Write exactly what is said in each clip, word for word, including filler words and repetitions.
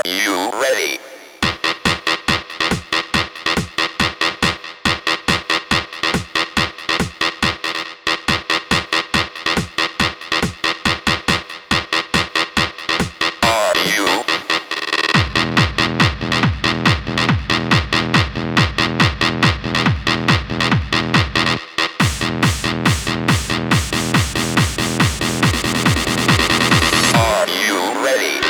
you ready? Are you? Are you ready?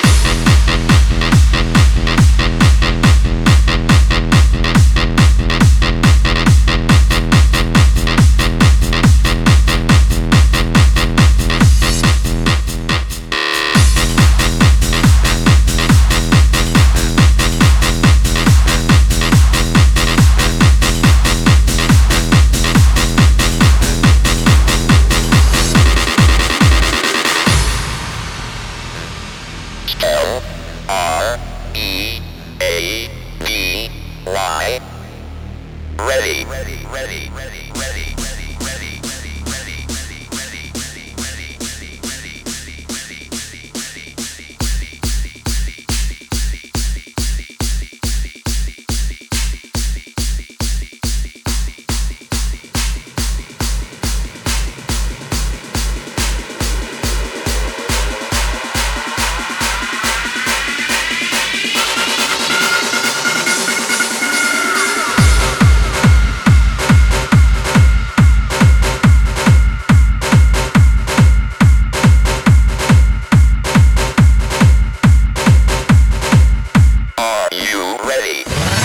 L R E A D Y. Ready. Ready. Ready. Ready. Ready. Ready. Ready. Ready. Ready. Ready. Ready. Ready. Ready. Ready. Are you ready?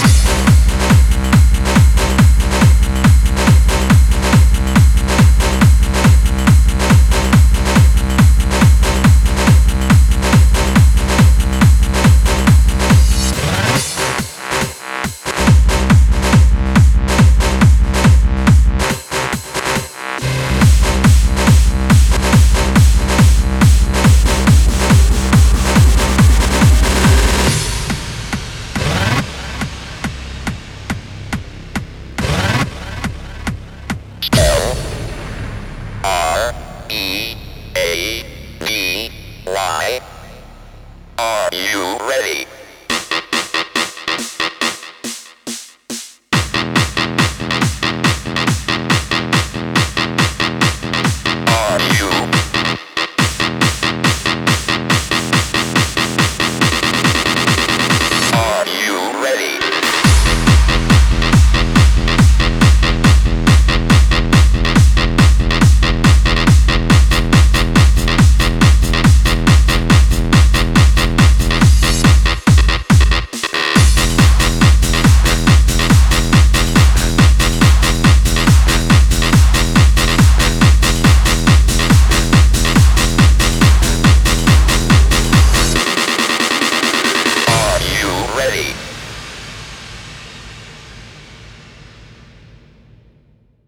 L R E A D Y. Are you ready?